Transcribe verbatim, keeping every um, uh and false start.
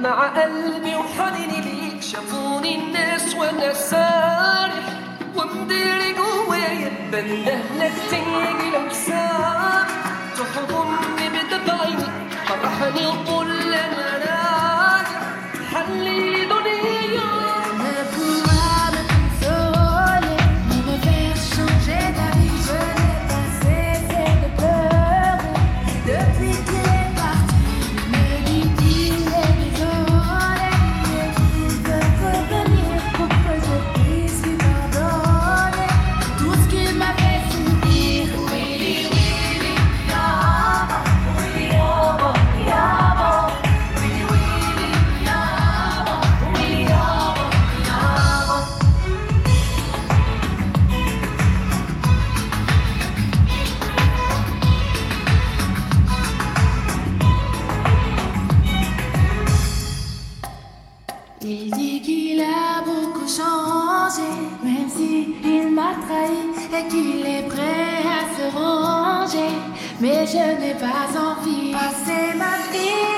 مع قلبي وحنيني ليك شافوني الناس وانا سارح ومديري جوايا بندهلك تيجي لو ساعة تحضني بدبايني فرحني وقول انا راجع حلي دنيا. Ne pourra me consoler ni me faire changer d'avis. Je n'ai pas cessé de pleurer depuis qu'il est parti. Il me dit qu'il est désolé et qu'il veut revenir pour que je puisse lui pardonner tout ce qu'il m'a fait subir. Willy, Willy, Yama, Willy, Yama, Yama, Willy, Willy, Yama, Willy, Yama, Yama. Il dit qu'il a beaucoup changé, même si il m'a trahi et qu'il est prêt à se ranger. Mais je n'ai pas envie de passer ma vie